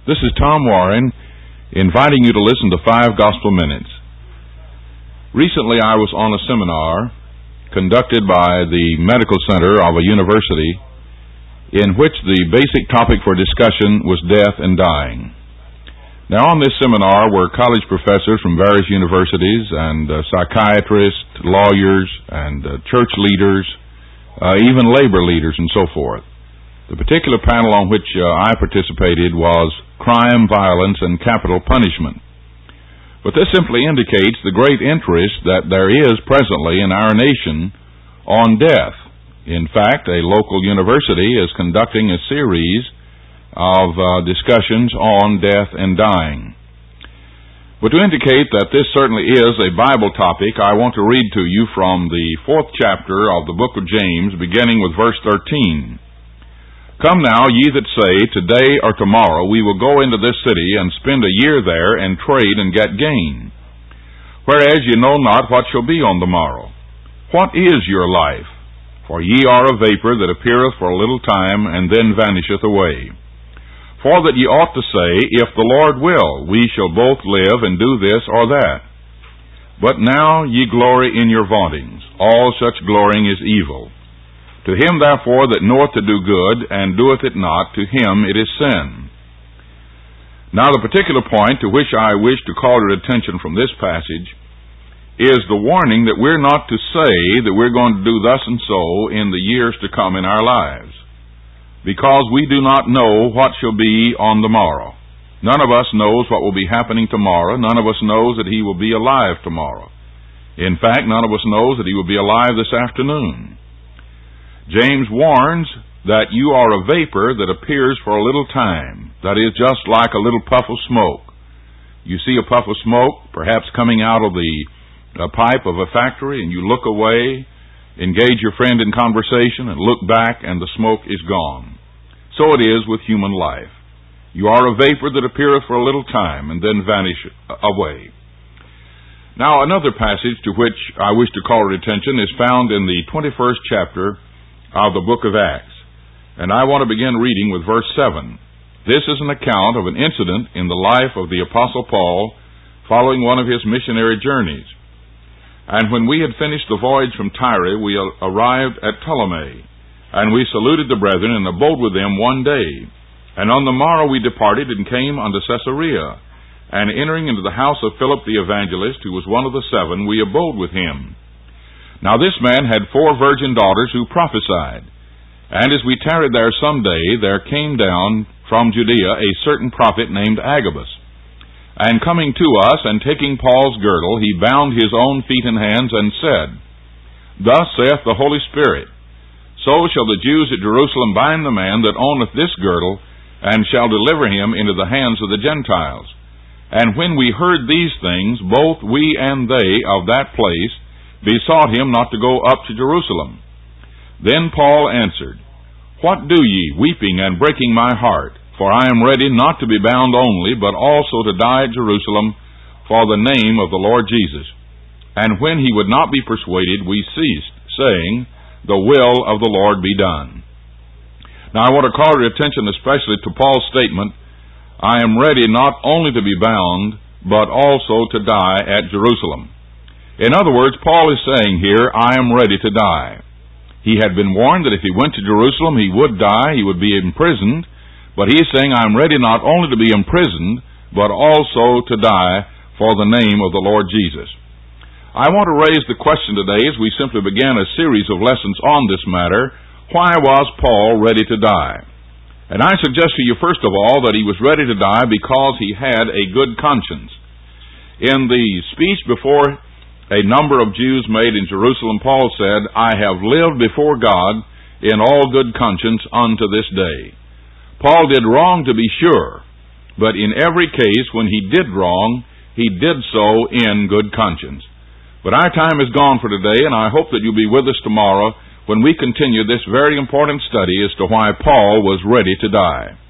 This is Tom Warren inviting you to listen to 5 Gospel Minutes. Recently I was on a seminar conducted by the Medical Center of a university in which the basic topic for discussion was death and dying. Now on this seminar were college professors from various universities and psychiatrists, lawyers, and church leaders, even labor leaders and so forth. The particular panel on which I participated was crime, violence, and capital punishment. But this simply indicates the great interest that there is presently in our nation on death. In fact, a local university is conducting a series of discussions on death and dying. But to indicate that this certainly is a Bible topic, I want to read to you from the 4th chapter of the book of James, beginning with verse 13. Come now, ye that say, today or tomorrow we will go into this city and spend a year there and trade and get gain. Whereas ye know not what shall be on the morrow. What is your life? For ye are a vapor that appeareth for a little time and then vanisheth away. For that ye ought to say, if the Lord will, we shall both live and do this or that. But now ye glory in your vauntings. All such glorying is evil. To him, therefore, that knoweth to do good, and doeth it not, to him it is sin. Now the particular point to which I wish to call your attention from this passage is the warning that we're not to say that we're going to do thus and so in the years to come in our lives, because we do not know what shall be on the morrow. None of us knows what will be happening tomorrow. None of us knows that he will be alive tomorrow. In fact, none of us knows that he will be alive this afternoon. James warns that you are a vapor that appears for a little time. That is just like a little puff of smoke. You see a puff of smoke, perhaps coming out of the pipe of a factory, and you look away, engage your friend in conversation, and look back, and the smoke is gone. So it is with human life. You are a vapor that appeareth for a little time, and then vanish away. Now another passage to which I wish to call your attention is found in the 21st chapter of the book of Acts. And I want to begin reading with verse 7. This is an account of an incident in the life of the Apostle Paul following one of his missionary journeys. And when we had finished the voyage from Tyre, we arrived at Ptolemy, and we saluted the brethren and abode with them one day. And on the morrow we departed and came unto Caesarea, and entering into the house of Philip the evangelist, who was one of the 7, we abode with him. Now this man had 4 virgin daughters who prophesied. And as we tarried there some day, there came down from Judea a certain prophet named Agabus. And coming to us, and taking Paul's girdle, he bound his own feet and hands, and said, Thus saith the Holy Spirit, So shall the Jews at Jerusalem bind the man that owneth this girdle, and shall deliver him into the hands of the Gentiles. And when we heard these things, both we and they of that place besought him not to go up to Jerusalem. Then Paul answered, What do ye, weeping and breaking my heart? For I am ready not to be bound only, but also to die at Jerusalem for the name of the Lord Jesus. And when he would not be persuaded, we ceased, saying, The will of the Lord be done. Now I want to call your attention especially to Paul's statement, I am ready not only to be bound, but also to die at Jerusalem. In other words, Paul is saying here, I am ready to die. He had been warned that if he went to Jerusalem, he would die, he would be imprisoned, but he is saying, I am ready not only to be imprisoned, but also to die for the name of the Lord Jesus. I want to raise the question today as we simply began a series of lessons on this matter, why was Paul ready to die? And I suggest to you, first of all, that he was ready to die because he had a good conscience. In the speech before a number of Jews made in Jerusalem, Paul said, I have lived before God in all good conscience unto this day. Paul did wrong to be sure, but in every case when he did wrong, he did so in good conscience. But our time is gone for today, and I hope that you'll be with us tomorrow when we continue this very important study as to why Paul was ready to die.